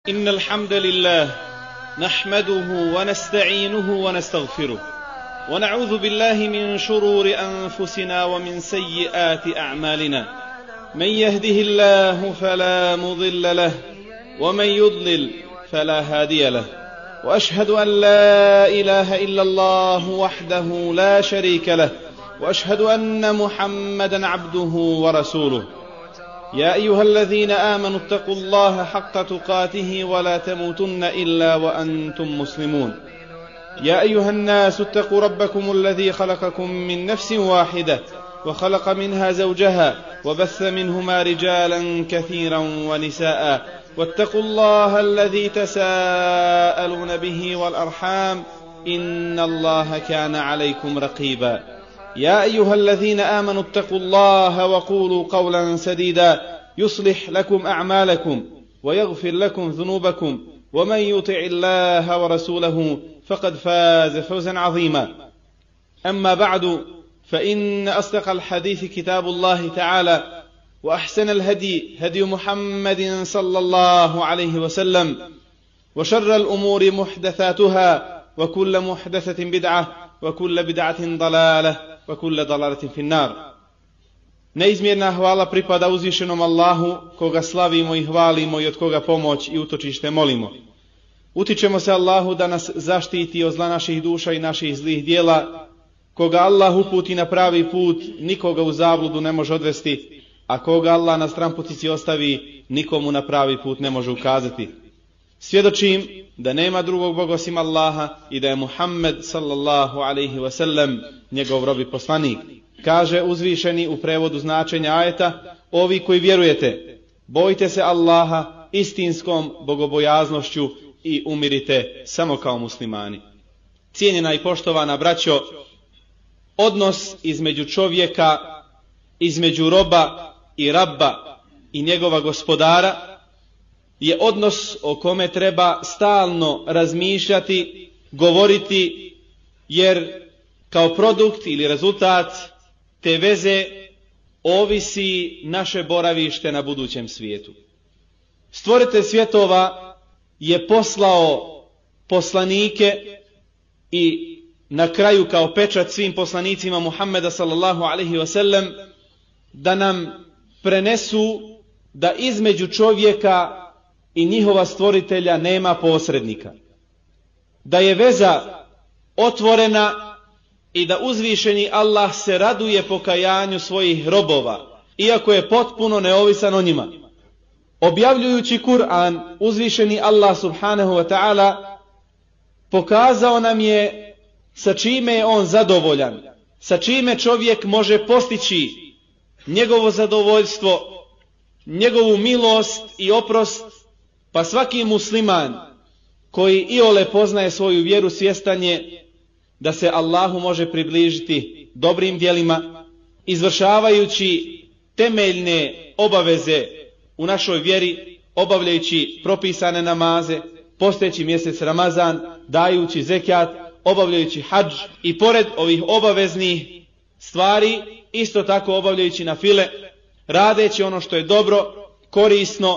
إن الحمد لله نحمده ونستعينه ونستغفره ونعوذ بالله من شرور أنفسنا ومن سيئات أعمالنا. من يهده الله فلا مضل له ومن يضلل فلا هادي له، وأشهد أن لا إله إلا الله وحده لا شريك له، وأشهد أن محمدا عبده ورسوله. يا أيها الذين آمنوا اتقوا الله حق تقاته ولا تموتن إلا وأنتم مسلمون. يا أيها الناس اتقوا ربكم الذي خلقكم من نفس واحدة وخلق منها زوجها وبث منهما رجالا كثيرا ونساء، واتقوا الله الذي تساءلون به والأرحام إن الله كان عليكم رقيبا. يا أيها الذين آمنوا اتقوا الله وقولوا قولا سديدا يصلح لكم أعمالكم ويغفر لكم ذنوبكم، ومن يطع الله ورسوله فقد فاز فوزا عظيما. أما بعد، فإن أصدق الحديث كتاب الله تعالى، وأحسن الهدي هدي محمد صلى الله عليه وسلم، وشر الأمور محدثاتها، وكل محدثة بدعة، وكل بدعة ضلالة، وكل ضلالة في النار. Neizmjerna hvala pripada uzvišenom Allahu, koga slavimo i hvalimo i od koga pomoć i utočište molimo. Utičemo se Allahu da nas zaštiti od zla naših duša i naših zlih dijela. Koga Allah uputi na pravi put, nikoga u zabludu ne može odvesti, a koga Allah na stranputici ostavi, nikomu na pravi put ne može ukazati. Svjedočim da nema drugog Boga osim Allaha i da je Muhammed sallallahu alaihi wasallam njegov rob i poslanik. Kaže uzvišeni u prevodu značenja ajeta: ovi koji vjerujete, bojte se Allaha istinskom bogobojaznošću i umirite samo kao muslimani. Cijenjena i poštovana braćo, odnos između čovjeka, između roba i rabba i njegova gospodara je odnos o kome treba stalno razmišljati, govoriti, jer kao produkt ili rezultat te veze ovisi naše boravište na budućem svijetu. Stvoritelj svjetova je poslao poslanike i na kraju kao pečat svim poslanicima Muhammeda sallallahu alaihi wasallam da nam prenesu da između čovjeka i njihova stvoritelja nema posrednika. Da je veza otvorena i da uzvišeni Allah se raduje pokajanju svojih robova, iako je potpuno neovisan o njima. Objavljujući Kur'an, uzvišeni Allah subhanahu wa ta'ala pokazao nam je sa čime je on zadovoljan, sa čime čovjek može postići njegovo zadovoljstvo, njegovu milost i oprost, pa svaki musliman koji iole poznaje svoju vjeru svjestan je da se Allahu može približiti dobrim djelima, izvršavajući temeljne obaveze u našoj vjeri, obavljajući propisane namaze, posteći mjesec Ramazan, dajući zekjat, obavljajući hadž i pored ovih obaveznih stvari isto tako obavljajući nafile, radeći ono što je dobro, korisno,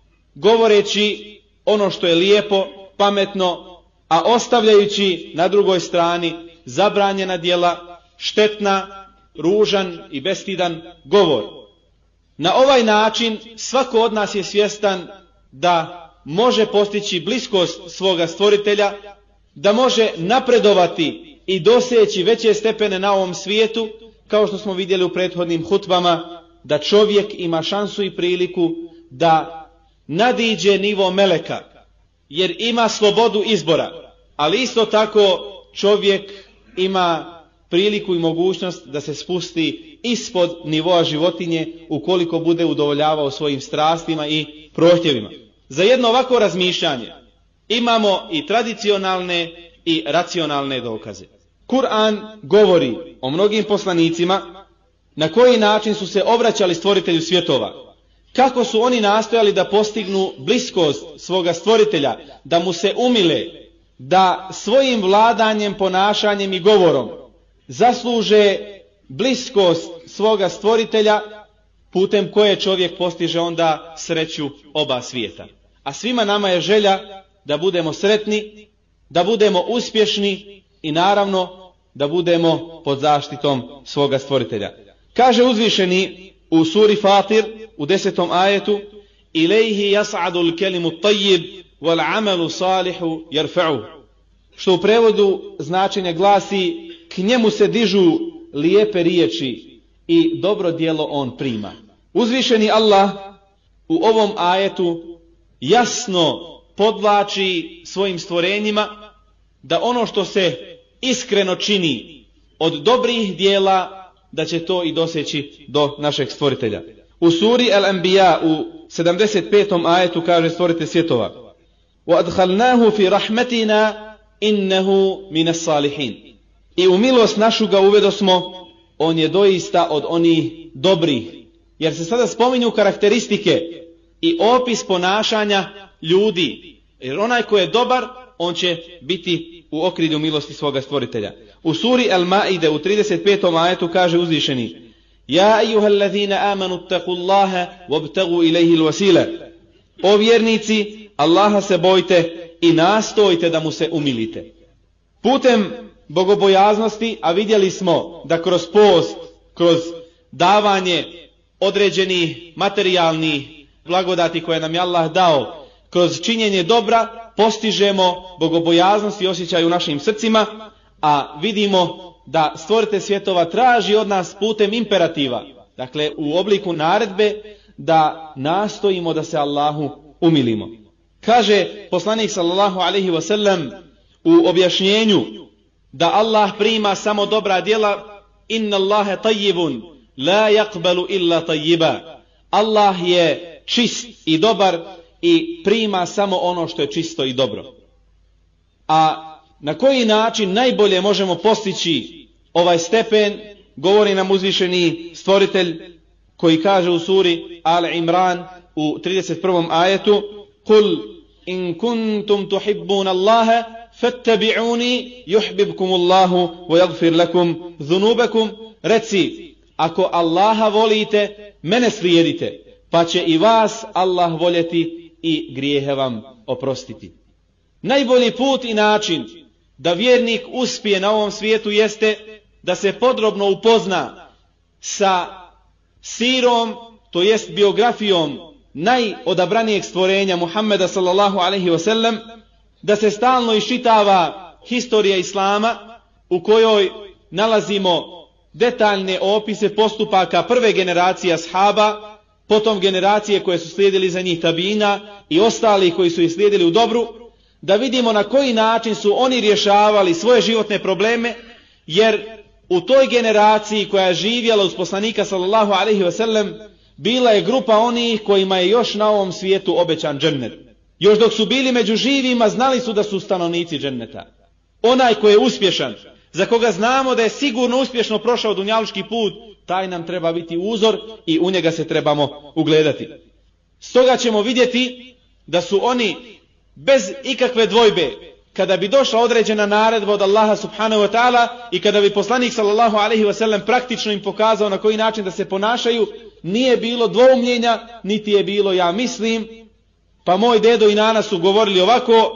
govoreći ono što je lijepo, pametno, a ostavljajući na drugoj strani zabranjena djela, štetna, ružan i bestidan govor. Na ovaj način svako od nas je svjestan da može postići bliskost svoga stvoritelja, da može napredovati i doseći veće stepene na ovom svijetu, kao što smo vidjeli u prethodnim hutbama, da čovjek ima šansu i priliku da nadiđe nivo meleka, jer ima slobodu izbora, ali isto tako čovjek ima priliku i mogućnost da se spusti ispod nivoa životinje ukoliko bude udovoljavao svojim strastima i prohtjevima. Za jedno ovako razmišljanje imamo i tradicionalne i racionalne dokaze. Kur'an govori o mnogim poslanicima na koji način su se obraćali stvoritelju svjetova, kako su oni nastojali da postignu bliskost svoga stvoritelja, da mu se umile, da svojim vladanjem, ponašanjem i govorom zasluže bliskost svoga stvoritelja, putem koje čovjek postiže onda sreću oba svijeta. A svima nama je želja da budemo sretni, da budemo uspješni i naravno da budemo pod zaštitom svoga stvoritelja. Kaže uzvišeni u suri Fatir u 10. ajetu: Ilejhi jas'adul kelimu tajib wal amalu salihu yarfa'u. Što u prevodu značenje glasi: k njemu se dižu lijepe riječi i dobro djelo on prima. Uzvišeni Allah u ovom ajetu jasno podvlači svojim stvorenjima da ono što se iskreno čini od dobrih dijela, da će to i doseći do našeg stvoritelja. U suri Al-Anbiya u 75. ajetu kaže stvoritelj svjetova: وَأَدْخَلْنَاهُ فِي رَحْمَتِنَا إِنَّهُ مِنَ الصَّالِحِينَ. I u milost našu ga uvedosmo, on je doista od onih dobrih. Jer se sada spominju karakteristike i opis ponašanja ljudi. Jer onaj ko je dobar, on će biti u okrilju milosti svoga stvoritelja. U suri Al-Maide u 35. ajetu kaže uzvišeni: Ja ejuhallazina amanu taqullaha wabtagu ilaihi l-wasila. O vjernici, Allaha se bojte i nastojte da mu se umilite. Putem bogobojaznosti, a vidjeli smo da kroz post, kroz davanje određenih materijalnih blagodati koje nam je Allah dao, kroz činjenje dobra, postižemo bogobojaznost i osjećaj u našim srcima, a vidimo da stvoritelj svjetova traži od nas putem imperativa, dakle u obliku naredbe, da nastojimo da se Allahu umilimo. Kaže poslanik sallallahu alejhi ve sellem u objašnjenju da Allah prima samo dobra djela: Inna Allahe tayyibun la yaqbalu illa tayyiba. Allah je čist i dobar i prima samo ono što je čisto i dobro. A na koji način najbolje možemo postići ovaj stepen, govori nam uzvišeni stvoritelj koji kaže u suri Al-Imran u 31. ajetu: Kul in kuntum tuhibbuna Allaha fattabi'uni yuhibbukumullahu wa yaghfir lakum dhunubakum. Reci, ako Allaha volite, mene slijedite, pa će i vas Allah voljeti i grijehe vam oprostiti. Najbolji put i način da vjernik uspije na ovom svijetu jeste da se podrobno upozna sa sirom, to jest biografijom najodabranijeg stvorenja Muhammeda sallallahu alejhi ve sellem, da se stalno iščitava historija Islama u kojoj nalazimo detaljne opise postupaka prve generacije ashaba, potom generacije koje su slijedili za njih tabina i ostali koji su ih slijedili u dobru, da vidimo na koji način su oni rješavali svoje životne probleme, jer u toj generaciji koja je živjela uz poslanika sallallahu alejhi ve sellem bila je grupa onih kojima je još na ovom svijetu obećan džennet. Još dok su bili među živima, znali su da su stanovnici dženneta. Onaj ko je uspješan, za koga znamo da je sigurno uspješno prošao dunjaluški put, taj nam treba biti uzor i u njega se trebamo ugledati. Stoga ćemo vidjeti da su oni bez ikakve dvojbe, kada bi došla određena naredba od Allaha subhanahu wa ta'ala i kada bi poslanik sallallahu alejhi ve sellem praktično im pokazao na koji način da se ponašaju, nije bilo dvoumljenja, niti je bilo ja mislim, pa moj dedo i nana su govorili ovako,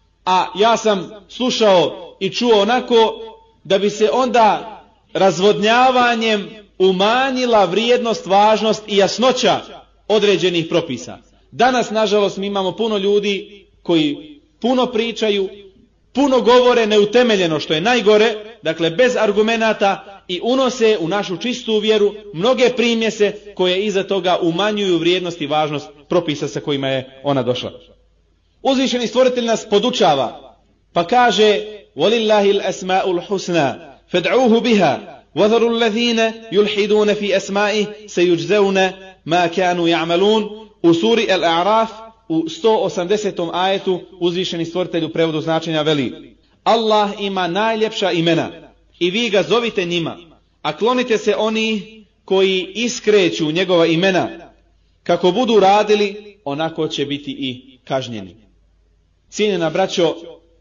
a ja sam slušao i čuo onako, da bi se onda razvodnjavanjem umanjila vrijednost, važnost i jasnoća određenih propisa. Danas, nažalost, mi imamo puno ljudi koji puno pričaju, puno govore neutemeljeno, što je najgore, dakle bez argumenata, i unose u našu čistu vjeru mnoge primjese koje iza toga umanjuju vrijednost i važnost propisa sa kojima je ona došla. Uzvišeni stvoritelj nas podučava, pa kaže: وَلِلَّهِ الْأَسْمَاءُ الْحُسْنَى فَادْعُوهُ بِهَا وَذَرُوا الَّذِينَ يُلْحِدُونَ فِي أَسْمَائِهِ سَيُجْزَوْنَ مَا كَانُوا يَعْمَلُونَ. U suri Al-A'raf u 180. ajetu uzvišeni stvoritelj u prevodu značenja veli: Allah ima najljepša imena i vi ga zovite njima, a klonite se onih koji iskreću njegova imena. Kako budu radili, onako će biti i kažnjeni. Cijenjena braćo,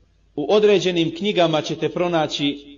u određenim knjigama ćete pronaći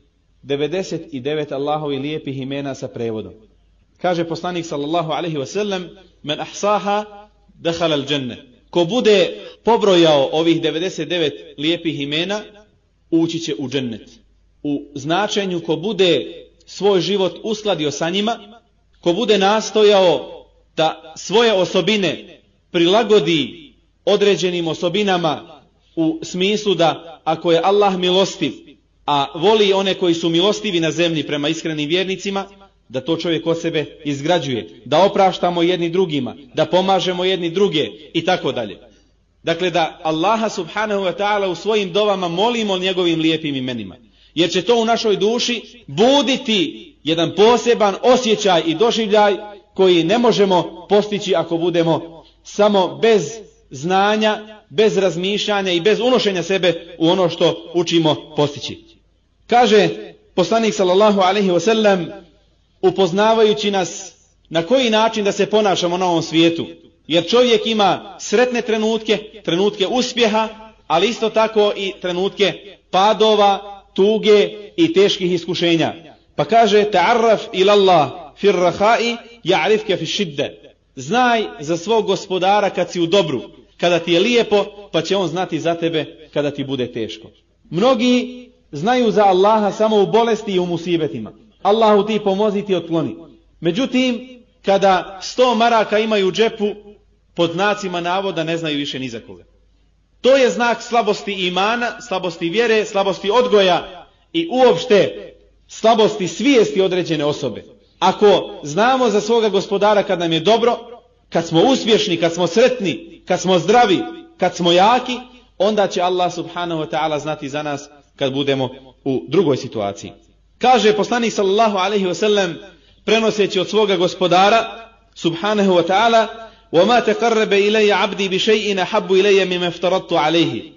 99 Allahovi lijepih imena sa prevodom. Kaže poslanik sallallahu alejhi ve sellem: Men ahsaha dakhala al-dženne. ko bude pobrojao ovih 99 lijepih imena, ući će u džennet. U značenju ko bude svoj život uskladio sa njima, ko bude nastojao da svoje osobine prilagodi određenim osobinama u smislu da ako je Allah milostiv, a voli one koji su milostivi na zemlji prema iskrenim vjernicima, da to čovjek od sebe izgrađuje, da opraštamo jedni drugima, da pomažemo jedni druge i tako dalje. Dakle, da Allaha subhanahu wa ta'ala u svojim dovama molimo njegovim lijepim imenima. Jer će to u našoj duši buditi jedan poseban osjećaj i doživljaj koji ne možemo postići ako budemo samo bez znanja, bez razmišljanja i bez unošenja sebe u ono što učimo postići. Kaže poslanik sallallahu alejhi ve sellem, upoznavajući nas na koji način da se ponašamo na ovom svijetu. Jer čovjek ima sretne trenutke, trenutke uspjeha, ali isto tako i trenutke padova, tuge i teških iskušenja. Pa kaže, ta'arraf ilallah fir rahai ja'rifke fi šidde. Znaj za svog gospodara kad si u dobru, kada ti je lijepo, pa će on znati za tebe kada ti bude teško. Mnogi znaju za Allaha samo u bolesti i u musibetima. Allahu ti pomozi, ti otkloni. Međutim, kada 100 maraka imaju u džepu, pod znacima navoda ne znaju više ni za koga. To je znak slabosti imana, slabosti vjere, slabosti odgoja i uopšte slabosti svijesti određene osobe. Ako znamo za svoga gospodara kad nam je dobro, kad smo uspješni, kad smo sretni, kad smo zdravi, kad smo jaki, onda će Allah subhanahu wa ta'ala znati za nas kad budemo u drugoj situaciji. Kaže poslanik sallallahu alejhi ve sellem, prenoseći od svoga gospodara subhanahu wa ta'ala, وَمَا تَقَرَّبَ إِلَيَّ عَبْدِي بِشَيْءٍ أَحَبُّ إِلَيَّ مِمَّا افْتَرَضْتُ عَلَيْهِ.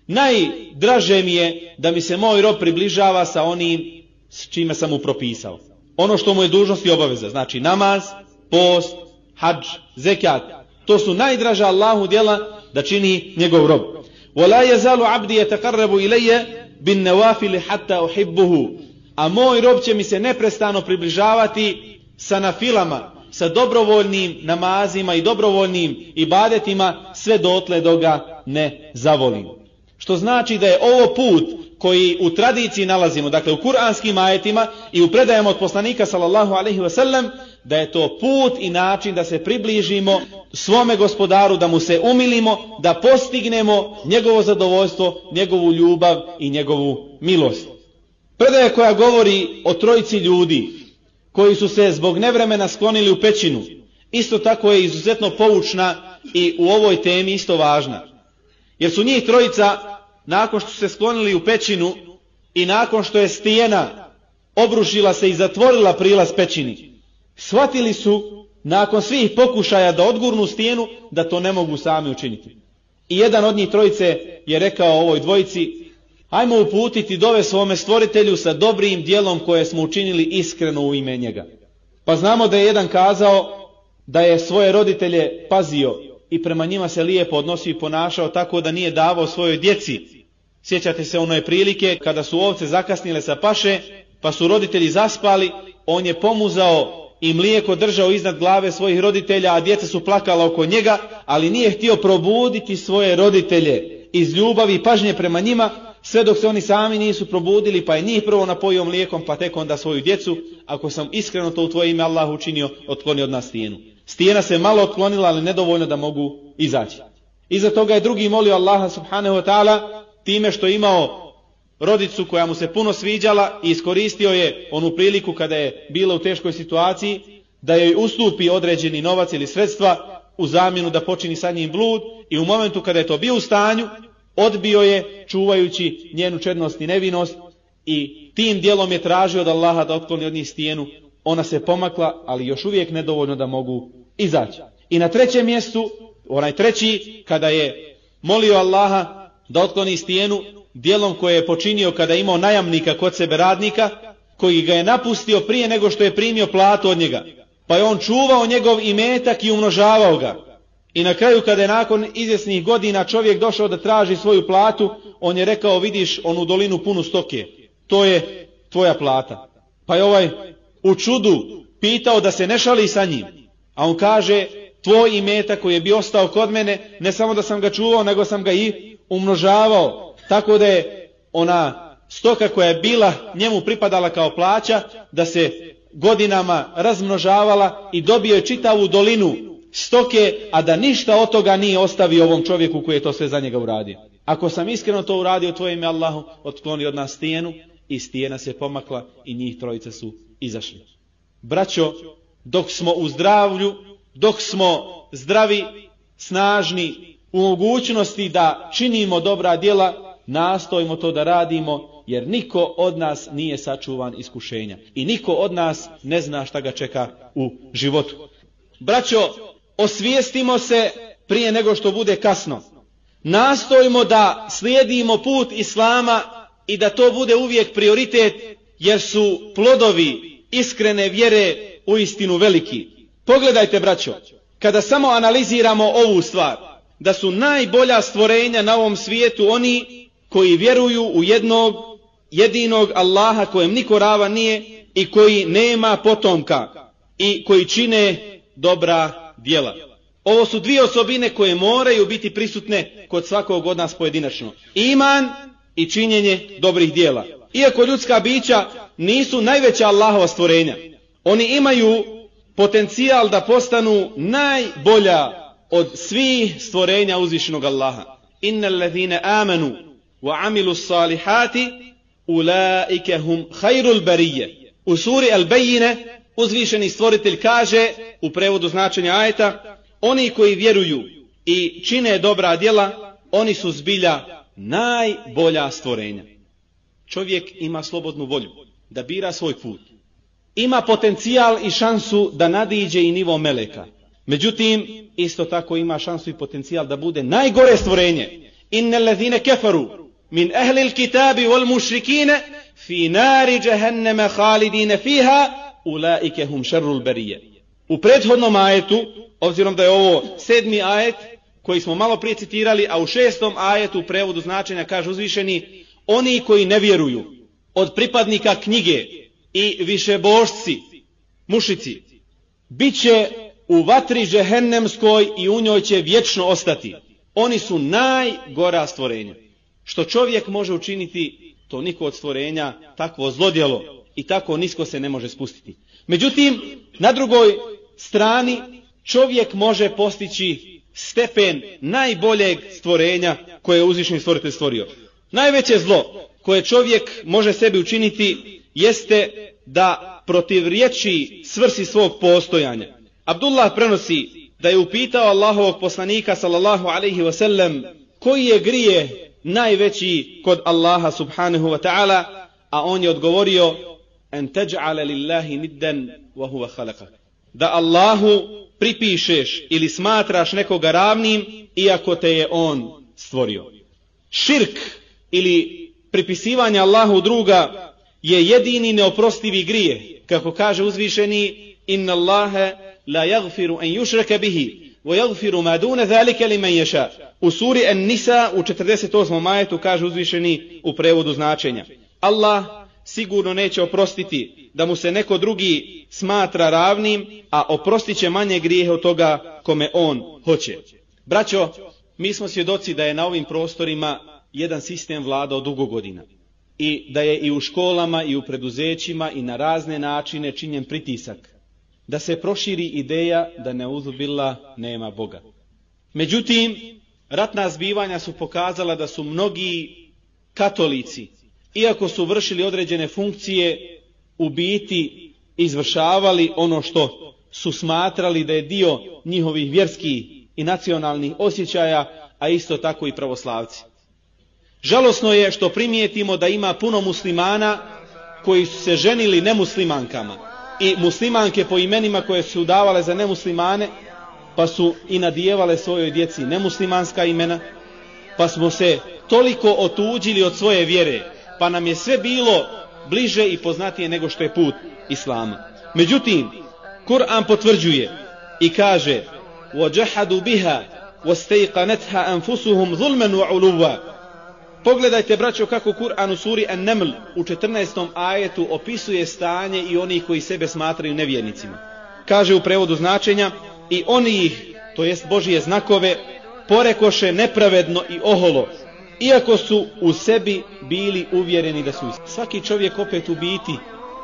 Najdraže mi je da mi se moj rob približava sa onim s čime sam mu propisao. Ono što mu je dužnost i obaveza, znači namaz, post, hadž, zekat. To su najdraža Allahu djela da čini njegov rob. وَلَا يَزَالُ عَبْدِي يَتَقَرَّبُ إِلَيَّ بِالنَّوَافِلِ حَتَّى أُحِبُّهُ. A moj rob će mi se neprestano približavati sa nafilama, sa dobrovoljnim namazima i dobrovoljnim ibadetima sve dotle dok ga ne zavolim. Što znači da je ovo put koji u tradiciji nalazimo, dakle u kuranskim ajetima i u predajama od poslanika sallallahu alejhi ve sellem, da je to put i način da se približimo svome gospodaru, da mu se umilimo, da postignemo njegovo zadovoljstvo, njegovu ljubav i njegovu milost. Predaja koja govori o trojici ljudi koji su se zbog nevremena sklonili u pećinu, isto tako je izuzetno poučna i u ovoj temi isto važna. Jer su njih trojica, nakon što su se sklonili u pećinu i nakon što je stijena obrušila se i zatvorila prilaz pećini, shvatili su nakon svih pokušaja da odgurnu stijenu da to ne mogu sami učiniti. I jedan od njih trojice je rekao ovoj dvojici, ajmo uputiti dove svome stvoritelju sa dobrim djelom koje smo učinili iskreno u ime njega. Pa znamo da je jedan kazao da je svoje roditelje pazio i prema njima se lijepo odnosio i ponašao tako da nije davao svojoj djeci. Sjećate se one prilike kada su ovce zakasnile sa paše, pa su roditelji zaspali, on je pomuzao i mlijeko držao iznad glave svojih roditelja, a djeca su plakala oko njega, ali nije htio probuditi svoje roditelje iz ljubavi i pažnje prema njima, sve dok se oni sami nisu probudili, pa je njih prvo napojio mlijekom, pa tek onda svoju djecu. Ako sam iskreno to u tvoje ime Allah učinio, otkloni od nas stijenu. Stijena se malo otklonila, ali nedovoljno da mogu izaći. Iza toga je drugi molio Allaha subhanahu wa ta'ala time što je imao rodicu koja mu se puno sviđala i iskoristio je onu priliku kada je bila u teškoj situaciji da joj ustupi određeni novac ili sredstva u zamjenu da počini sa njim blud, i u momentu kada je to bio u stanju, odbio je čuvajući njenu čednost i nevinost i tim dijelom je tražio od Allaha da otkloni od njih stijenu. Ona se pomakla, ali još uvijek nedovoljno da mogu izaći. I na trećem mjestu, onaj treći, kada je molio Allaha da otkloni stijenu, dijelom koje je počinio kada je imao najamnika kod sebe, radnika, koji ga je napustio prije nego što je primio platu od njega. Pa je on čuvao njegov imetak i umnožavao ga. I na kraju, kada je nakon izvjesnih godina čovjek došao da traži svoju platu, on je rekao, vidiš onu dolinu punu stoke, to je tvoja plata. Pa je ovaj u čudu pitao da se ne šali sa njim. A on kaže, tvoj imetak koji je bio ostao kod mene, ne samo da sam ga čuvao, nego sam ga i umnožavao. Tako da je ona stoka koja je bila njemu pripadala kao plaća, da se godinama razmnožavala i dobio je čitavu dolinu stoke, a da ništa od toga nije ostavio ovom čovjeku koji je to sve za njega uradio. Ako sam iskreno to uradio, tvoje ime Allahu, otkloni od nas stijenu, i stijena se pomakla i njih trojica su izašli. Braćo, dok smo u zdravlju, dok smo zdravi, snažni, u mogućnosti da činimo dobra djela, nastojimo to da radimo, jer niko od nas nije sačuvan iskušenja i niko od nas ne zna šta ga čeka u životu. Braćo, osvijestimo se prije nego što bude kasno. Nastojimo da slijedimo put Islama i da to bude uvijek prioritet, jer su plodovi iskrene vjere uistinu veliki. Pogledajte, braćo, kada samo analiziramo ovu stvar, da su najbolja stvorenja na ovom svijetu oni koji vjeruju u jednog jedinog Allaha kojem niko ravan nije i koji nema potomka i koji čine dobra djela. Ovo su dvije osobine koje moraju biti prisutne kod svakog od nas pojedinačno. Iman i činjenje dobrih djela. Iako ljudska bića nisu najveća Allahova stvorenja, oni imaju potencijal da postanu najbolja od svih stvorenja uzvišenog Allaha. Innal ladhina amanu wa amilu salihati ulaike hum khairul barije. U suri Al-Bejine uzvišeni stvoritelj kaže u prevodu značenja ajeta: oni koji vjeruju i čine dobra djela, oni su zbilja najbolja stvorenja. Čovjek ima slobodnu volju da bira svoj put. Ima potencijal i šansu da nadiđe i nivo meleka. Međutim, isto tako ima šansu i potencijal da bude najgore stvorenje. Innal ladhina kafaru min ahli al-kitabi wal mushrikina fi nari jahannama khalidina fiha ulaike hum sharrul barije. U prethodnom ajetu, obzirom da je ovo 7. ajet koji smo malo prije citirali, a u 6. ajetu u prevodu značenja kaže uzvišeni: oni koji ne vjeruju od pripadnika knjige i višebožci, mušici, bit će u vatri džehennemskoj i u njoj će vječno ostati. Oni su najgora stvorenja. Što čovjek može učiniti, to niko od stvorenja takvo zlodjelo i tako nisko se ne može spustiti. Međutim, na drugoj strani čovjek može postići stepen najboljeg stvorenja koje je uzvišeni stvoritelj stvorio. Najveće zlo koje čovjek može sebi učiniti jeste da protivriječi svrsi svog postojanja. Abdullah prenosi da je upitao Allahovog poslanika sallallahu alaihi wasallam koji je grije najveći kod Allaha subhanahu wa ta'ala, a on je odgovorio: en teđ'ale lillahi niddan wa huwa khalaqak. Da Allahu pripišeš ili smatraš nekoga ravnim iako te je on stvorio. Širk ili pripisivanje Allahu druga je jedini neoprostivi grije. Kako kaže uzvišeni: inna Allahe la yaghfiru an yushraka bihi wa yaghfiru ma duna zalika liman yasha. U suri An-Nisa u 48. ajetu kaže uzvišeni u prevodu značenja: Allah sigurno neće oprostiti da mu se neko drugi smatra ravnim, a oprostit će manje grijehe od toga kome on hoće. Braćo, mi smo svjedoci da je na ovim prostorima jedan sistem vladao dugo godina i da je i u školama i u preduzećima i na razne načine činjen pritisak da se proširi ideja da neuzubila nema Boga. Međutim, ratna zbivanja su pokazala da su mnogi katolici, iako su vršili određene funkcije, u biti izvršavali ono što su smatrali da je dio njihovih vjerskih i nacionalnih osjećaja, a isto tako i pravoslavci. Žalosno je što primijetimo da ima puno muslimana koji su se ženili nemuslimankama i muslimanke po imenima koje su davale za nemuslimane, pa su i nadijevale svojoj djeci nemuslimanska imena, pa smo se toliko otuđili od svoje vjere, pa nam je sve bilo bliže i poznatije nego što je put Islama. Međutim, Kur'an potvrđuje i kaže: وَجَحَدُوا بِهَا وَاسْتَيْقَنَتْهَا أَنفُسُهُمْ ظُلْمًا وَعُلُوًّا. Pogledajte, braćo, kako Kur'an u suri An-Naml u 14. ajetu opisuje stanje i onih koji sebe smatraju nevjernicima. Kaže u prevodu značenja: i oni ih to jest Božije znakove, porekoše nepravedno i oholo, iako su u sebi bili uvjereni da su iskreni. Svaki čovjek opet u biti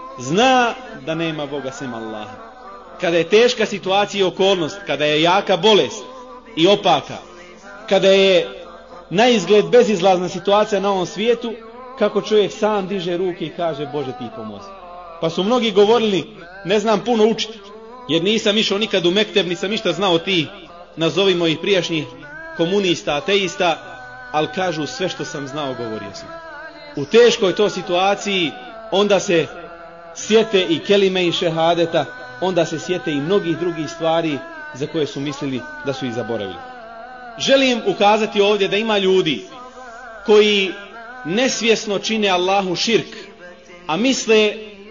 zna da nema Boga sem Allaha. Kada je teška situacija i okolnost, kada je jaka bolest i opaka, kada je na izgled bezizlazna situacija na ovom svijetu, kako čovjek sam diže ruke i kaže Bože ti pomozi. Pa su mnogi govorili ne znam puno učiti, jer nisam išao nikad u mekteb, nisam ništa znao ti, nazovimo ih prijašnjih komunista, ateista, ali kažu sve što sam znao govorio sam. U teškoj to situaciji onda se sjete i kelime i šehadeta, onda se sjete i mnogih drugih stvari za koje su mislili da su ih zaboravili. Želim ukazati ovdje da ima ljudi koji nesvjesno čine Allahu širk, a misle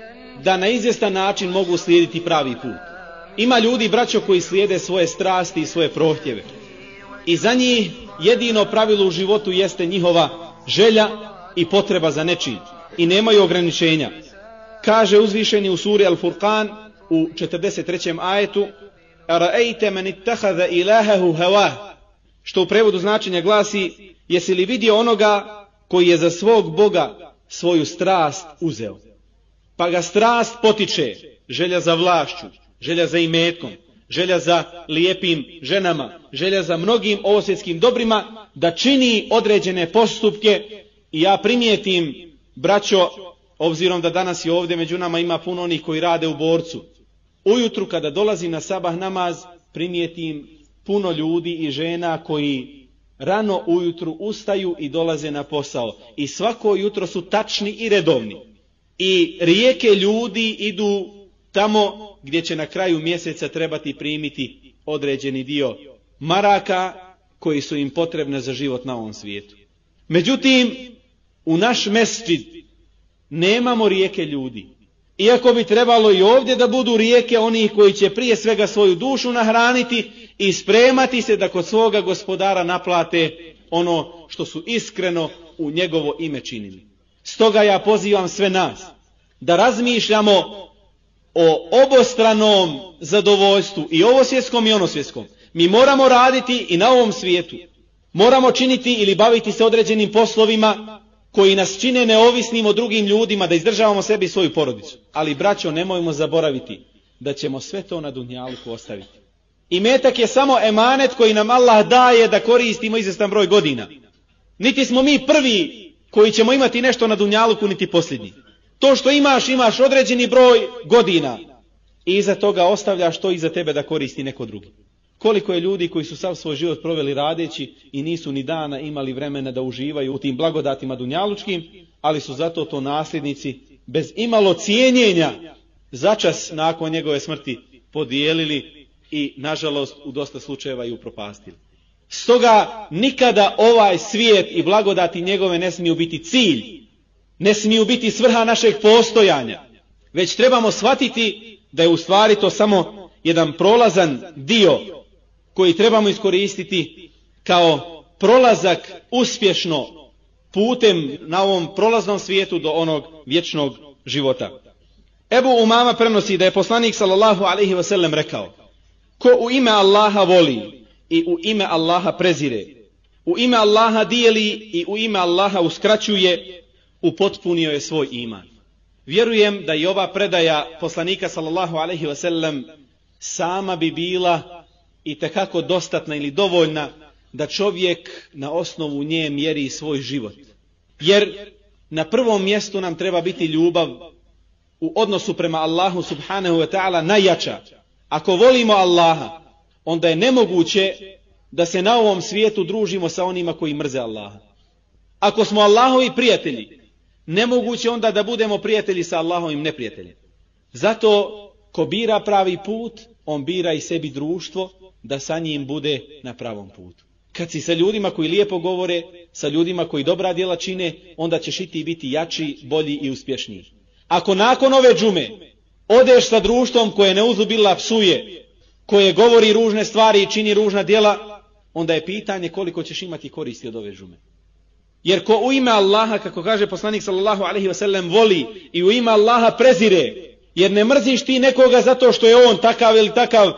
da na izvjestan način mogu slijediti pravi put. Ima ljudi, braćo, koji slijede svoje strasti i svoje prohtjeve. I za njih jedino pravilo u životu jeste njihova želja i potreba za nečim. I nemaju ograničenja. Kaže uzvišeni u suri Al-Furqan u 43. ajetu: Ara'ejte men ittakhadha ilahahu hawah, što u prevodu značenja glasi: jesi li vidio onoga koji je za svog Boga svoju strast uzeo? Pa ga strast potiče, želja za vlašću, želja za imetkom, želja za lijepim ženama, želja za mnogim ovosvjetskim dobrima, da čini određene postupke. I ja primijetim, braćo, obzirom da danas i ovdje među nama ima puno onih koji rade u borcu, ujutru kada dolazi na sabah namaz, primijetim puno ljudi i žena koji rano ujutru ustaju i dolaze na posao. I svako jutro su tačni i redovni. I rijeke ljudi idu tamo gdje će na kraju mjeseca trebati primiti određeni dio maraka koji su im potrebne za život na ovom svijetu. Međutim, u naš mesdžid nemamo rijeke ljudi. Iako bi trebalo i ovdje da budu rijeke onih koji će prije svega svoju dušu nahraniti i spremati se da kod svoga gospodara naplate ono što su iskreno u njegovo ime činili. Stoga ja pozivam sve nas da razmišljamo o obostranom zadovoljstvu, i ovosvjetskom i onosvjetskom. Mi moramo raditi i na ovom svijetu. Moramo činiti ili baviti se određenim poslovima koji nas čine neovisnim o drugim ljudima, da izdržavamo sebi i svoju porodicu. Ali, braćo, nemojmo zaboraviti da ćemo sve to na dunjaluku ostaviti. Imetak je samo emanet koji nam Allah daje da koristimo izvjestan broj godina. Niti smo mi prvi koji ćemo imati nešto na dunjaluku, niti posljednji. To što imaš određeni broj godina i iza toga ostavljaš to iza tebe da koristi neko drugi. Koliko je ljudi koji su sav svoj život proveli radeći i nisu ni dana imali vremena da uživaju u tim blagodatima dunjalučkim, ali su zato to nasljednici bez imalo cijenjenja začas nakon njegove smrti podijelili i, nažalost, u dosta slučajeva i upropastili. Stoga nikada ovaj svijet i blagodati njegove ne smiju biti cilj, ne smiju biti svrha našeg postojanja, već trebamo shvatiti da je u stvari to samo jedan prolazan dio koji trebamo iskoristiti kao prolazak uspješno putem na ovom prolaznom svijetu do onog vječnog života. Ebu Umama prenosi da je poslanik sallallahu alejhi ve sellem rekao: ko u ime Allaha voli i u ime Allaha prezire, u ime Allaha dijeli i u ime Allaha uskraćuje, upotpunio je svoj iman. Vjerujem da i ova predaja poslanika sallallahu alejhi ve sellem sama bi bila itekako dostatna ili dovoljna da čovjek na osnovu nje mjeri svoj život. Jer na prvom mjestu nam treba biti ljubav u odnosu prema Allahu subhanahu wa ta'ala najjača. Ako volimo Allaha, onda je nemoguće da se na ovom svijetu družimo sa onima koji mrze Allaha. Ako smo Allahovi prijatelji, nemoguće onda da budemo prijatelji sa Allahovim neprijateljem. Zato ko bira pravi put, on bira i sebi društvo da sa njim bude na pravom putu. Kad si sa ljudima koji lijepo govore, sa ljudima koji dobra djela čine, onda ćeš i ti biti jači, bolji i uspješniji. Ako nakon ove džume odeš sa društvom koje neuzubila psuje, koje govori ružne stvari i čini ružna djela, onda je pitanje koliko ćeš imati koristi od ove džume. Jer ko u ime Allaha, kako kaže poslanik sallallahu alejhi ve sellem, voli i u ime Allaha prezire, jer ne mrziš ti nekoga zato što je on takav ili takav,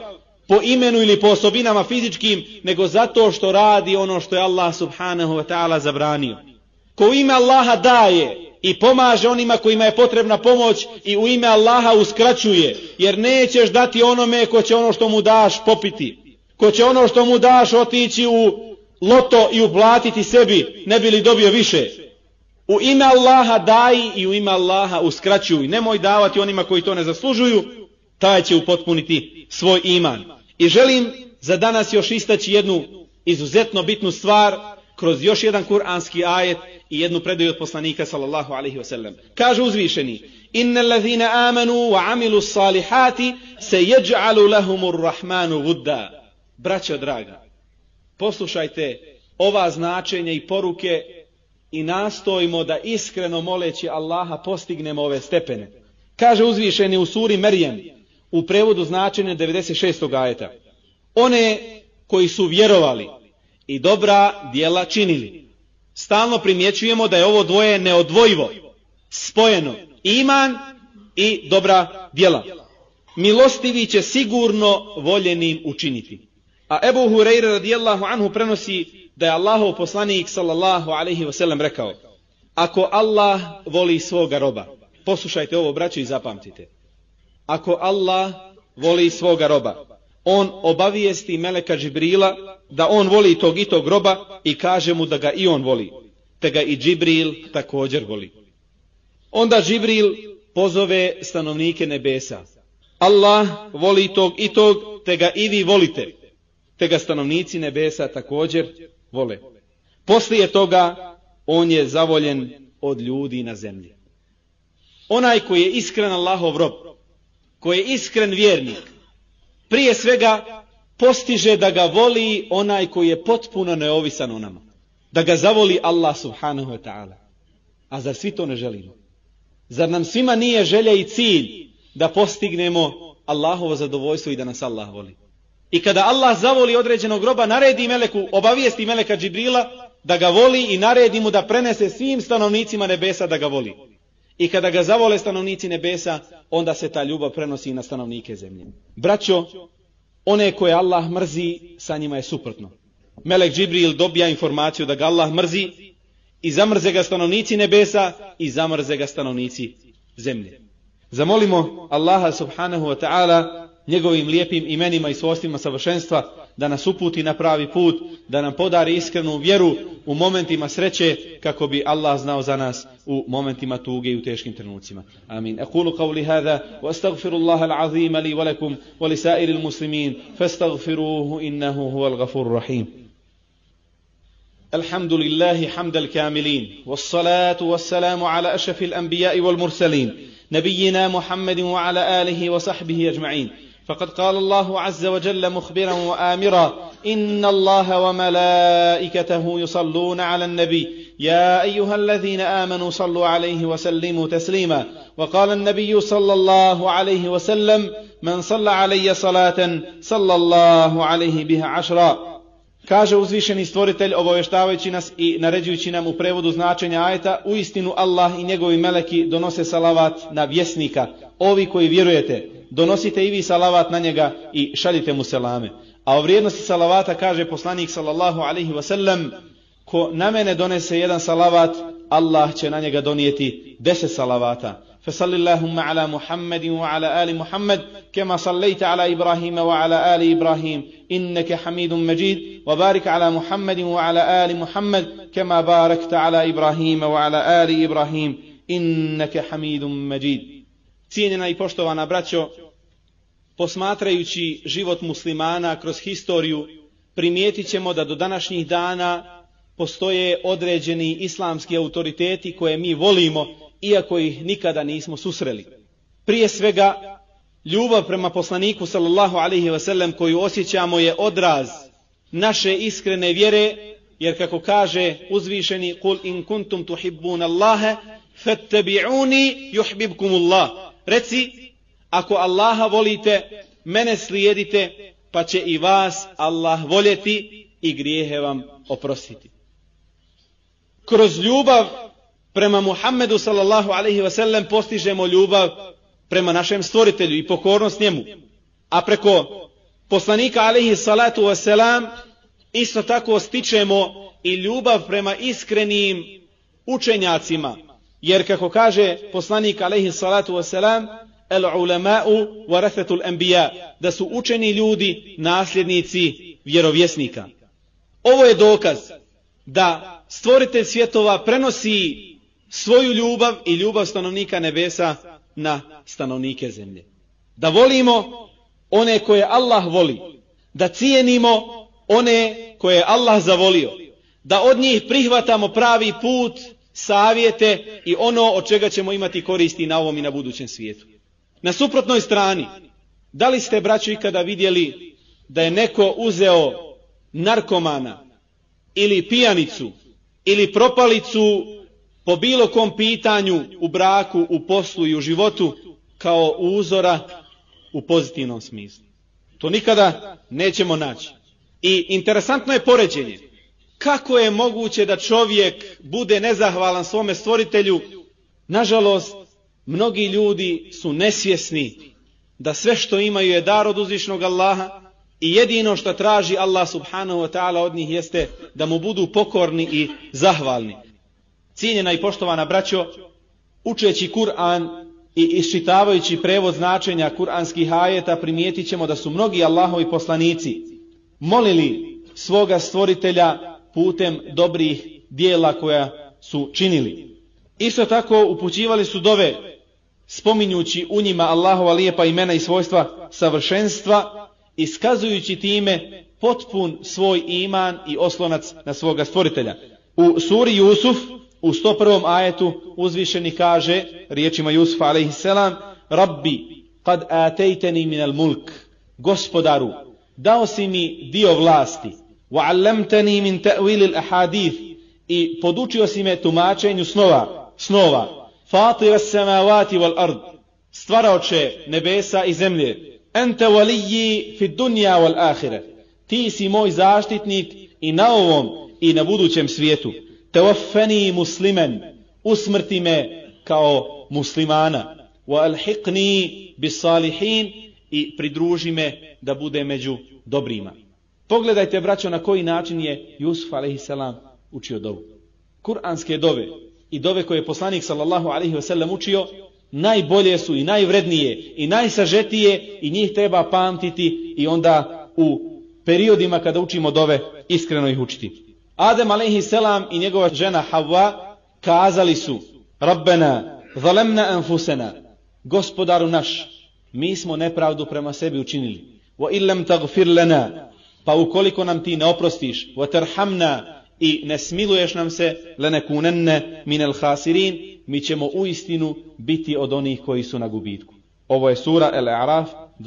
po imenu ili po osobinama fizičkim, nego zato što radi ono što je Allah subhanahu wa ta'ala zabranio. Ko u ime Allaha daje i pomaže onima kojima je potrebna pomoć i u ime Allaha uskraćuje, jer nećeš dati onome ko će ono što mu daš popiti, ko će ono što mu daš otići u loto i uplatiti sebi, ne bi li dobio više. U ime Allaha daji i u ime Allaha uskraćuj. Nemoj davati onima koji to ne zaslužuju, taj će upotpuniti svoj iman. I želim za danas još istaći jednu izuzetno bitnu stvar kroz još jedan kuranski ajet i jednu predaju od poslanika sallallahu alaihi wasallam. Kaže uzvišeni: Inna allazina amanu wa amilu salihati se yaj'alu lahumur rahmanu vudda. Braćo draga, poslušajte ova značenja i poruke i nastojimo da iskreno moleći Allaha postignemo ove stepene. Kaže uzvišeni u suri Merjem u prevodu značenja 96. ajeta: one koji su vjerovali i dobra djela činili. Stalno primjećujemo da je ovo dvoje neodvojivo, spojeno, iman i dobra djela. Milostivi će sigurno voljenim učiniti. A Ebu Hureyre radijallahu anhu prenosi da je Allahov poslanik sallallahu alaihi wasallam rekao: ako Allah voli svoga roba, poslušajte ovo braćo i zapamtite, ako Allah voli svoga roba, on obavijesti meleka Džibrila da on voli tog i tog roba i kaže mu da ga i on voli, te ga i Džibril također voli. Onda Džibril pozove stanovnike nebesa: Allah voli tog i tog, te ga i vi volite, te ga stanovnici nebesa također vole. Poslije toga on je zavoljen od ljudi na zemlji. Onaj koji je iskren Allahov rob, koji je iskren vjernik, prije svega postiže da ga voli onaj koji je potpuno neovisan o nama. Da ga zavoli Allah subhanahu wa ta'ala. A zar svi to ne želimo? Zar nam svima nije želja i cilj da postignemo Allahovo zadovoljstvo i da nas Allah voli? I kada Allah zavoli određenog roba, naredi meleku, obavijesti meleka Džibrila da ga voli i naredi mu da prenese svim stanovnicima nebesa da ga voli. I kada ga zavole stanovnici nebesa, onda se ta ljubav prenosi na stanovnike zemlje. Braćo, one koje Allah mrzi, sa njima je suprotno. Melek Džibril dobija informaciju da ga Allah mrzi i zamrze ga stanovnici nebesa i zamrze ga stanovnici zemlje. Zamolimo Allaha subhanahu wa ta'ala njegovim lijepim imenima i svojstvima savršenstva da nas uputi na pravi put, da nam podari iskrenu vjeru u momentima sreće, kako bi Allah znao za nas u momentima tuge i u teškim trenucima. Amin. Aqulu qawli hadha wa astaghfirullaha al-azim li wa lakum wa li sa'iril muslimin fastaghfiruhu innahu huwal ghafurur rahim. Alhamdulillahi hamdal kamilin was-salatu was-salamu ala ashrafil anbiya'i wal mursalin nabiyyina Muhammadin wa ala alihi wa sahbihi ajma'in. فقد قال الله عز وجل مخبرا وآمرا: إن الله وملائكته يصلون على النبي يا أيها الذين آمنوا صلوا عليه وسلموا تسليما. وقال النبي صلى الله عليه وسلم: من صلى علي صلاة صلى الله عليه بها عشرا. Kaže uzvišeni stvoritelj obavještavajući nas i naređujući nam u prevodu značenja ajeta: uistinu Allah i njegovi meleki donose salavat na vjesnika. Ovi koji vjerujete, donosite i vi salavat na njega i šaljite mu selame. A o vrijednosti salavata kaže poslanik sallallahu alaihi wasallam: ko na mene donese jedan salavat, Allah će na njega donijeti 10 salavata. فصل اللهم على محمد وعلى آل محمد كما صليت على إبراهيم وعلى آل إبراهيم إنك حميد مجيد وبارك على محمد وعلى آل محمد كما باركت على إبراهيم وعلى آل إبراهيم إنك حميد مجيد. Cijenjena i poštovana braćo, posmatrajući život muslimana kroz historiju, primijetit ćemo da do današnjih dana postoje određeni islamski autoriteti koje mi volimo, iako ih nikada nismo susreli. Prije svega, ljubav prema poslaniku sallallahu alaihi wasallam koju osjećamo je odraz naše iskrene vjere, jer kako kaže uzvišeni: Kul in kuntum tuhibbun Allahe fattabi'uni yuhbibkumullah. Reci, ako Allaha volite, mene slijedite, pa će i vas Allah voljeti i grijehe vam oprostiti. Kroz ljubav prema Muhammedu sallallahu alaihi wasallam postižemo ljubav prema našem stvoritelju i pokornost njemu. A preko poslanika alejhi salatu vesselam, isto tako stičemo i ljubav prema iskrenim učenjacima. Jer kako kaže poslanik alejhi salatu vesselam, el ulema'u warathatul anbiya, da su učeni ljudi nasljednici vjerovjesnika. Ovo je dokaz da stvoritelj svjetova prenosi svoju ljubav i ljubav stanovnika nebesa na stanovnike zemlje. Da volimo one koje Allah voli, da cijenimo one koje je Allah zavolio, da od njih prihvatamo pravi put, savjete i ono od čega ćemo imati koristi na ovom i na budućem svijetu. Na suprotnoj strani, da li ste, braćo, ikada vidjeli da je neko uzeo narkomana ili pijanicu ili propalicu po bilo kom pitanju u braku, u poslu i u životu kao uzora u pozitivnom smislu? To nikada nećemo naći. I interesantno je poređenje. Kako je moguće da čovjek bude nezahvalan svome stvoritelju? Nažalost, mnogi ljudi su nesvjesni da sve što imaju je dar od uzvišnog Allaha i jedino što traži Allah subhanahu wa ta'ala od njih jeste da mu budu pokorni i zahvalni. Cijenjena i poštovana braćo, učeći Kur'an i iščitavajući prevod značenja kuranskih ajeta, primijetit ćemo da su mnogi Allahovi poslanici molili svoga stvoritelja putem dobrih dijela koja su činili. Isto tako upućivali su dove spominjući u njima Allahova lijepa imena i svojstva savršenstva, iskazujući time potpun svoj iman i oslonac na svoga stvoritelja. U suri Jusuf u 101. ajetu uzvišeni kaže riječima Jusufa alejhiselam: Rabbi kad atejteni minal mulk, gospodaru, dao si mi dio vlasti, wa allamtani min ta'wil al-ahadith, i podučio si me tumačenju snova, fatir as-samawati wal ard, stvaraoče nebesa i zemlje, anta waliyyi fi dunya wal akhirah, ti si moj zaštitnik i na ovom i na budućem svijetu. Tawaffani musliman, usmrti me kao muslimana, wa alhiqni bis salihin, i pridruži me da bude među dobrima. Pogledajte, braćo, na koji način je Jusuf alejhiselam učio dovu. Kur'anske dove i dove koje je poslanik sallallahu alejhi ve sellem učio najbolje su i najvrednije i najsažetije i njih treba pamtiti i onda u periodima kada učimo dove iskreno ih učiti. Adem alejhiselam i njegova žena Havva kazali su: Rabbena zalemna anfusena, gospodaru naš, mi smo nepravdu prema sebi učinili. Wa illam tagfir lana, pa ukoliko nam ti ne oprostiš, wa tarhamna, i ne smiluješ nam se, lenekunenne minel hasirin, mi ćemo uistinu biti od onih koji su na gubitku. Ovo je sura El-A'raf,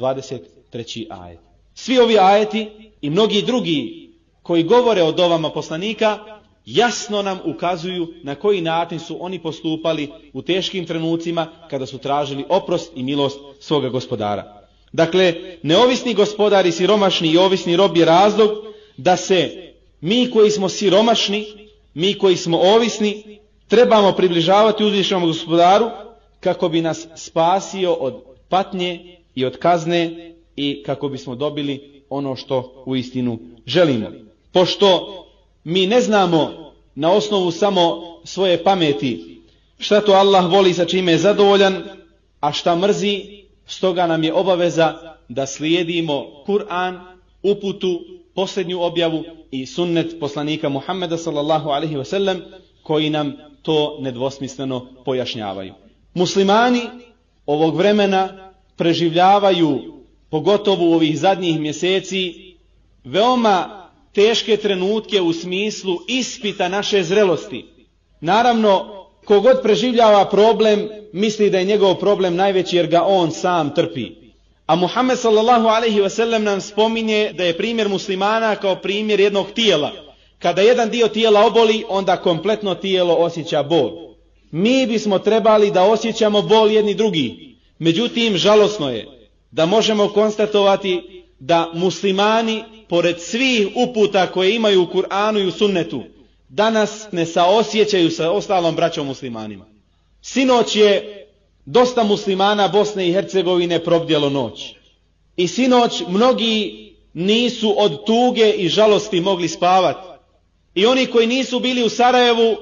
23. ajet. Svi ovi ajeti i mnogi drugi koji govore o dovama poslanika jasno nam ukazuju na koji način su oni postupali u teškim trenucima kada su tražili oprost i milost svoga gospodara. Dakle, neovisni gospodar i siromašni i ovisni rob je razlog da se mi koji smo siromašni, mi koji smo ovisni, trebamo približavati uzvišenom gospodaru kako bi nas spasio od patnje i od kazne i kako bismo dobili ono što uistinu želimo. Pošto mi ne znamo na osnovu samo svoje pameti šta to Allah voli, sa čime je zadovoljan, a šta mrzi, stoga nam je obaveza da slijedimo Kur'an, uputu, posljednju objavu i sunnet poslanika Muhammeda sallallahu alejhi ve sellem koji nam to nedvosmisleno pojašnjavaju. Muslimani ovog vremena preživljavaju, pogotovo u ovih zadnjih mjeseci, veoma teške trenutke u smislu ispita naše zrelosti. Naravno, kogod preživljava problem, misli da je njegov problem najveći jer ga on sam trpi. A Muhammed sallallahu alejhi ve sellem nam spominje da je primjer muslimana kao primjer jednog tijela. Kada jedan dio tijela oboli, onda kompletno tijelo osjeća bol. Mi bismo trebali da osjećamo bol jedni drugi. Međutim, žalosno je da možemo konstatovati da muslimani, pored svih uputa koje imaju u Kur'anu i u sunnetu, danas ne saosjećaju sa ostalom braćom muslimanima. Sinoć je dosta muslimana Bosne i Hercegovine probdjelo noć. I sinoć mnogi nisu od tuge i žalosti mogli spavati. I oni koji nisu bili u Sarajevu,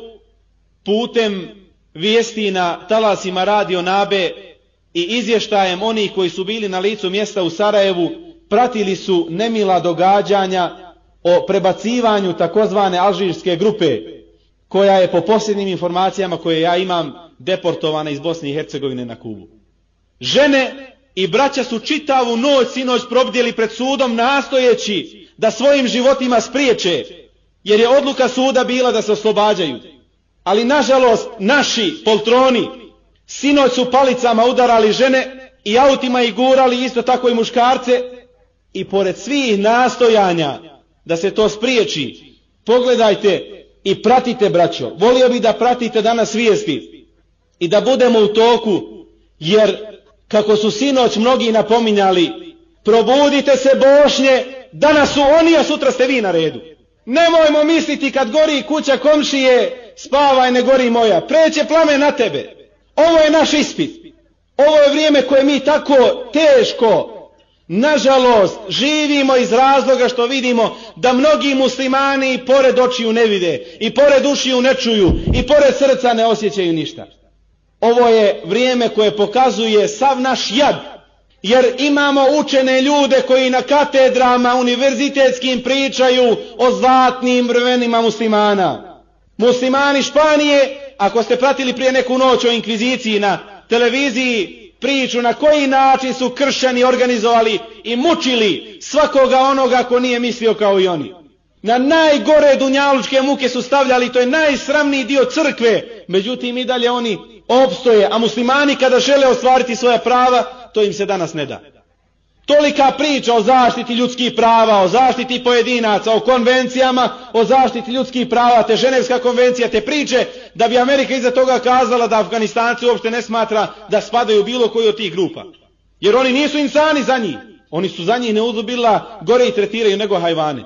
putem vijesti na talasima Radio Nabe i izvještajem onih koji su bili na licu mjesta u Sarajevu, pratili su nemila događanja o prebacivanju takozvane alžirske grupe, koja je po posljednjim informacijama koje ja imam deportovana iz Bosne i Hercegovine na Kubu. Žene i braća su čitavu noć sinoć probdjeli pred sudom nastojeći da svojim životima spriječe, jer je odluka suda bila da se oslobađaju. Ali nažalost naši poltroni sinoć su palicama udarali žene i autima ih gurali, isto tako i muškarce, i pored svih nastojanja da se to spriječi, pogledajte i pratite, braćo. Volio bih da pratite danas vijesti i da budemo u toku, jer kako su sinoć mnogi napominjali, probudite se Bošnje, danas su oni, a sutra ste vi na redu. Nemojmo misliti kad gori kuća komšije, spavaj, ne gori moja, preće plamen na tebe. Ovo je naš ispit. Ovo je vrijeme koje mi tako teško, nažalost, živimo iz razloga što vidimo da mnogi muslimani i pored očiju ne vide, i pored ušiju ne čuju, i pored srca ne osjećaju ništa. Ovo je vrijeme koje pokazuje sav naš jad, jer imamo učene ljude koji na katedrama univerzitetskim pričaju o zlatnim vremenima muslimana. Muslimani Španije, ako ste pratili prije neku noć o inkviziciji na televiziji, priču na koji način su kršćani organizovali i mučili svakoga onoga ko nije mislio kao i oni. Na najgore dunjalučke muke su stavljali, to je najsramniji dio crkve, međutim i dalje oni opstoje, a muslimani kada žele ostvariti svoja prava, to im se danas ne da. Tolika priča o zaštiti ljudskih prava, o zaštiti pojedinaca, o konvencijama, o zaštiti ljudskih prava, te Ženevska konvencija, te priče, da bi Amerika iza toga kazala da Afganistanci uopšte ne smatra da spadaju bilo koji od tih grupa. Jer oni nisu insani za njih. Oni su za njih neuzubila gore i tretiraju nego hajvane.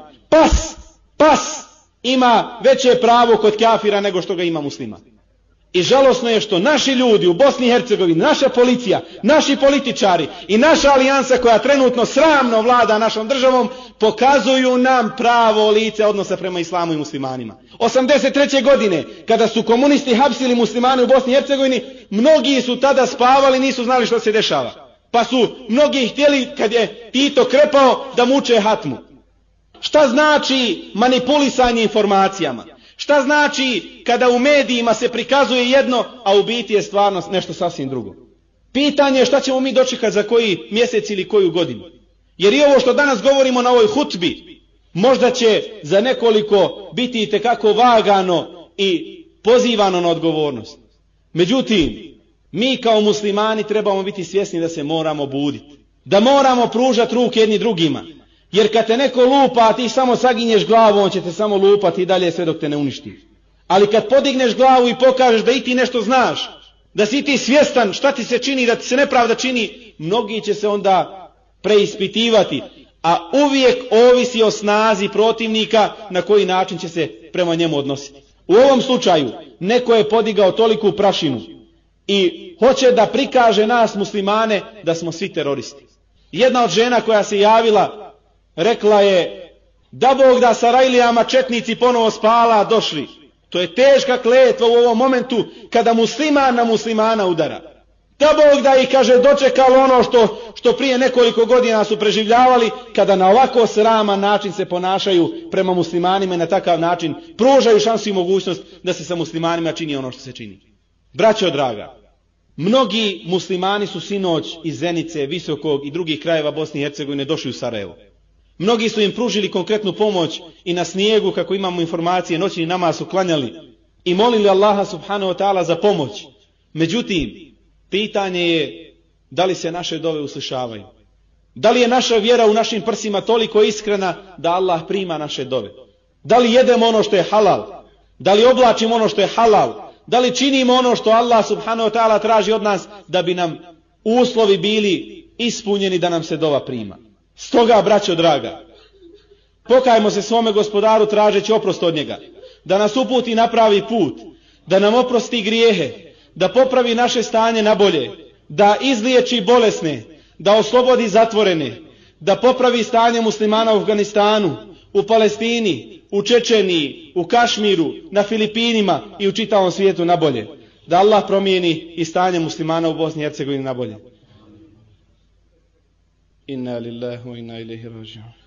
Pas ima veće pravo kod kafira nego što ga ima muslima. I žalosno je što naši ljudi u Bosni i Hercegovini, naša policija, naši političari i naša alijansa koja trenutno sramno vlada našom državom, pokazuju nam pravo lice odnosa prema islamu i muslimanima. 83. godine, kada su komunisti hapsili muslimane u Bosni i Hercegovini, mnogi su tada spavali, nisu znali što se dešava. Pa su mnogi htjeli, kad je Tito krepao, da muče hatmu. Šta znači manipulisanje informacijama? Šta znači kada u medijima se prikazuje jedno, a u biti je stvarno nešto sasvim drugo? Pitanje je šta ćemo mi dočekati za koji mjesec ili koju godinu. Jer i ovo što danas govorimo na ovoj hutbi, možda će za nekoliko biti itekako vagano i pozivano na odgovornost. Međutim, mi kao muslimani trebamo biti svjesni da se moramo buditi. Da moramo pružati ruke jedni drugima. Jer kad te neko lupa, a ti samo saginješ glavu, on će te samo lupati i dalje sve dok te ne uništi. Ali kad podigneš glavu i pokažeš da i ti nešto znaš, da si ti svjestan šta ti se čini, da ti se nepravda čini, mnogi će se onda preispitivati. A uvijek ovisi o snazi protivnika na koji način će se prema njemu odnositi. U ovom slučaju neko je podigao toliku prašinu i hoće da prikaže nas muslimane da smo svi teroristi. Jedna od žena koja se javila rekla je da Bog da Sarajlijama četnici ponovo spala došli. To je teška kletva u ovom momentu kada musliman na muslimana udara. Da Bog da ih, kaže, dočekalo ono što prije nekoliko godina su preživljavali, kada na ovako sraman način se ponašaju prema muslimanima i na takav način pružaju šansu i mogućnost da se sa muslimanima čini ono što se čini. Braćo draga, mnogi muslimani su sinoć iz Zenice, Visokog i drugih krajeva Bosne i Hercegovine došli u Sarajevo. Mnogi su im pružili konkretnu pomoć i na snijegu, kako imamo informacije, noćni namaz su klanjali i molili Allaha subhanahu wa ta'ala za pomoć. Međutim, pitanje je da li se naše dove uslišavaju. Da li je naša vjera u našim prsima toliko iskrena da Allah prima naše dove? Da li jedemo ono što je halal? Da li oblačimo ono što je halal? Da li činimo ono što Allah subhanahu wa ta'ala traži od nas da bi nam uslovi bili ispunjeni da nam se dova prima? Stoga, braćo draga, pokajmo se svome Gospodaru tražeći oprost od njega, da nas uputi na pravi put, da nam oprosti grijehe, da popravi naše stanje na bolje, da izliječi bolesne, da oslobodi zatvorene, da popravi stanje muslimana u Afganistanu, u Palestini, u Čečeniji, u Kašmiru, na Filipinima i u čitavom svijetu na bolje. Da Allah promijeni i stanje muslimana u Bosni i Hercegovini na bolje. Inna lillahi wa inna ilaihi rađi'un.